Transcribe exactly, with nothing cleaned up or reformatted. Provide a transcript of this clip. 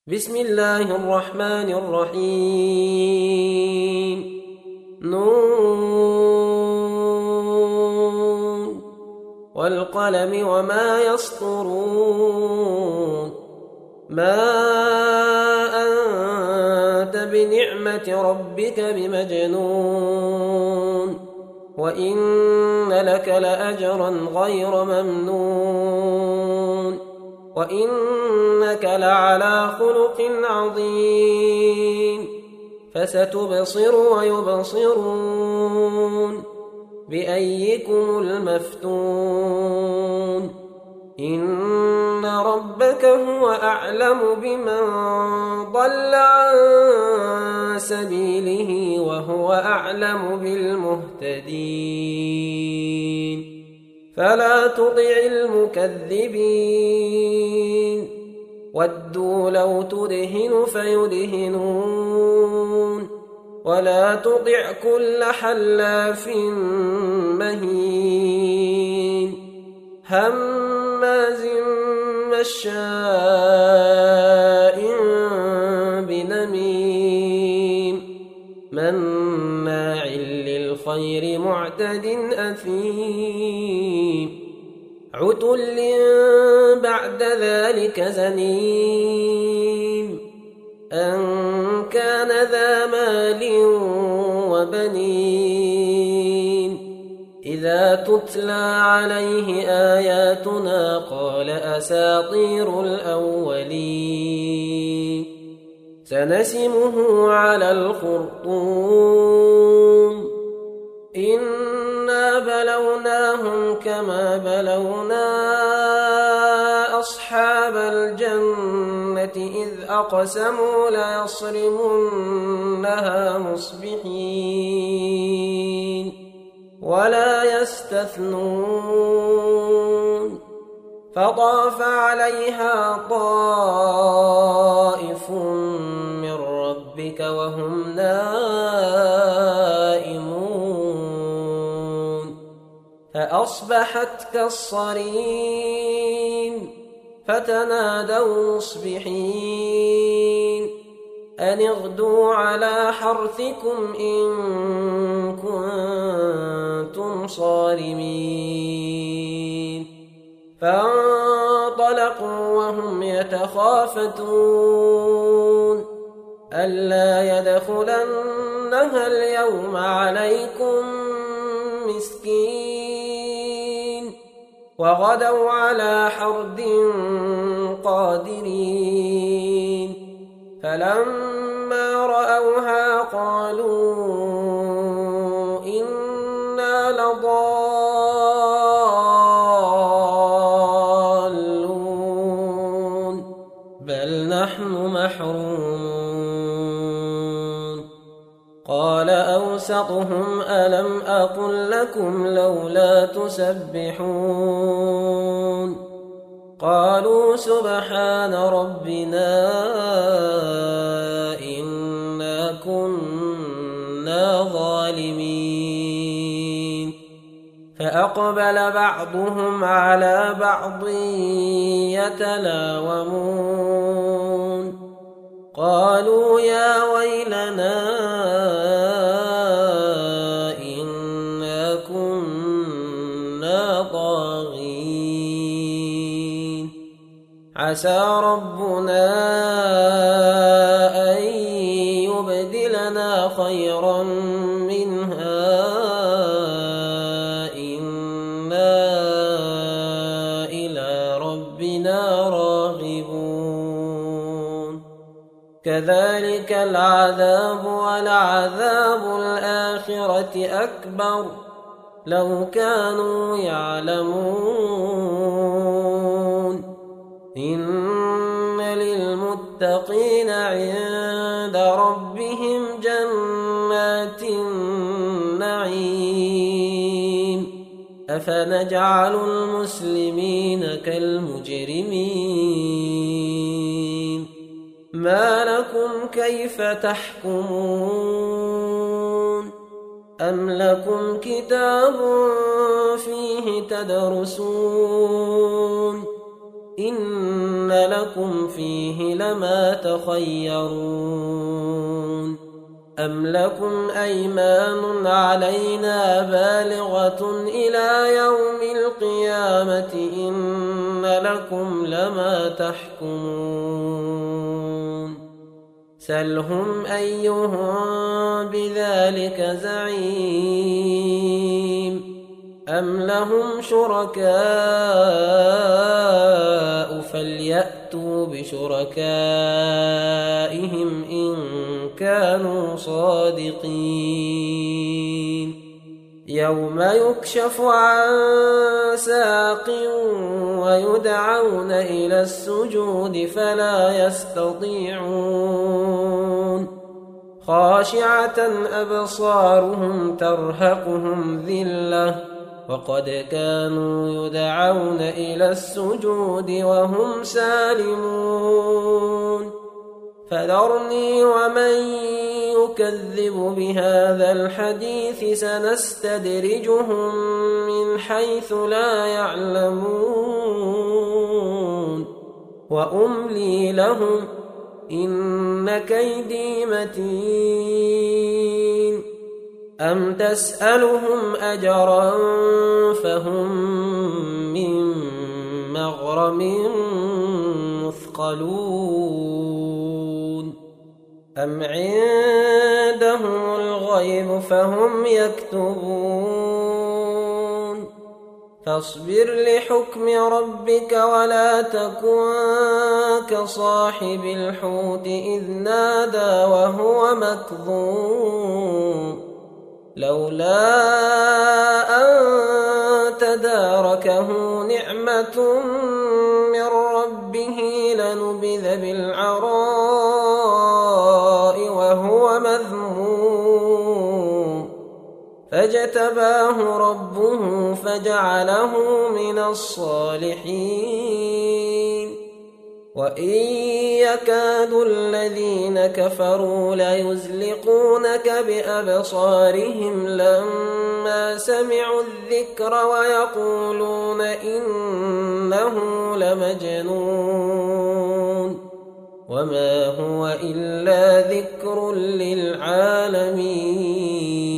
بسم الله الرحمن الرحيم نون والقلم وما يسطرون ما أنت بنعمة ربك بمجنون وإن لك لأجرا غير ممنون وإنك لعلى خلق عظيم فستبصر ويبصرون بأيكم المفتون إن ربك هو أعلم بمن ضل عن سبيله وهو أعلم بالمهتدين فلا تطع المكذبين ودوا لو تدهن فيدهنون ولا تطع كل حلاف مهين هماز مشاء بنميم مناع للخير معتد أثيم عتل بعد ذلك زنيم أن كان ذا مال وبنين إذا تتلى عليه آياتنا قال أساطير الأولين سنسمه على الخرطوم إنا بلوناهم كما بلونا أصحاب الجنة إذ أقسموا ليصرمنها مصبحين ولا يستثنون فطاف عليها طائف من ربك وهم نائمون فأصبحت كالصريم فتنادوا مصبحين أن اغدوا على حرثكم إن كنتم صارمين فانطلقوا وهم يتخافتون ألا يدخلنها اليوم عليكم مسكين وغدوا على حرد قادرين فلما رأوها قالوا إنا لضالون بل نحن محرومون قال أوسطهم ألم أقل لكم لولا تسبحون قالوا سبحان ربنا إنا كنا ظالمين فأقبل بعضهم على بعض يتلاومون قالوا يا ويلنا إنا كنا طاغين عسى ربنا أن يبدلنا خيرا منها إنا إلى ربنا راغبون كذلك العذاب ولعذاب الآخرة أكبر لو كانوا يعلمون إن للمتقين عند ربهم جنات النعيم أفنجعل المسلمين كالمجرمين ما لكم كيف تحكمون أم لكم كتاب فيه تدرسون إن لكم فيه لما تخيرون أم لكم أيمان علينا بالغة إلى يوم القيامة إن لكم لما تحكمون سلهم أيهم بذلك زعيم أم لهم شركاء فليأتوا بشركائهم إن كانوا صادقين يوم يكشف عن ساق ويدعون إلى السجود فلا يستطيعون خاشعة أبصارهم ترهقهم ذلة وقد كانوا يدعون إلى السجود وهم سالمون فذرني ومن يكذب بهذا الحديث سنستدرجهم من حيث لا يعلمون وأملي لهم إن كيدي متين أم تسألهم أجرا فهم من مغرم مثقلون أم عندهم الغيب فهم يكتبون فاصبر لحكم ربك ولا تكن كصاحب الحوت إذ نادى وهو مكظوم لولا أن تداركه نعمة من ربه لنبذ بالعراء وهو مذموم فاجتباه ربه فجعله من الصالحين وإن يكاد الذين كفروا ليزلقونك بأبصارهم لما سمعوا الذكر ويقولون إنه لمجنون وما هو إلا ذكر للعالمين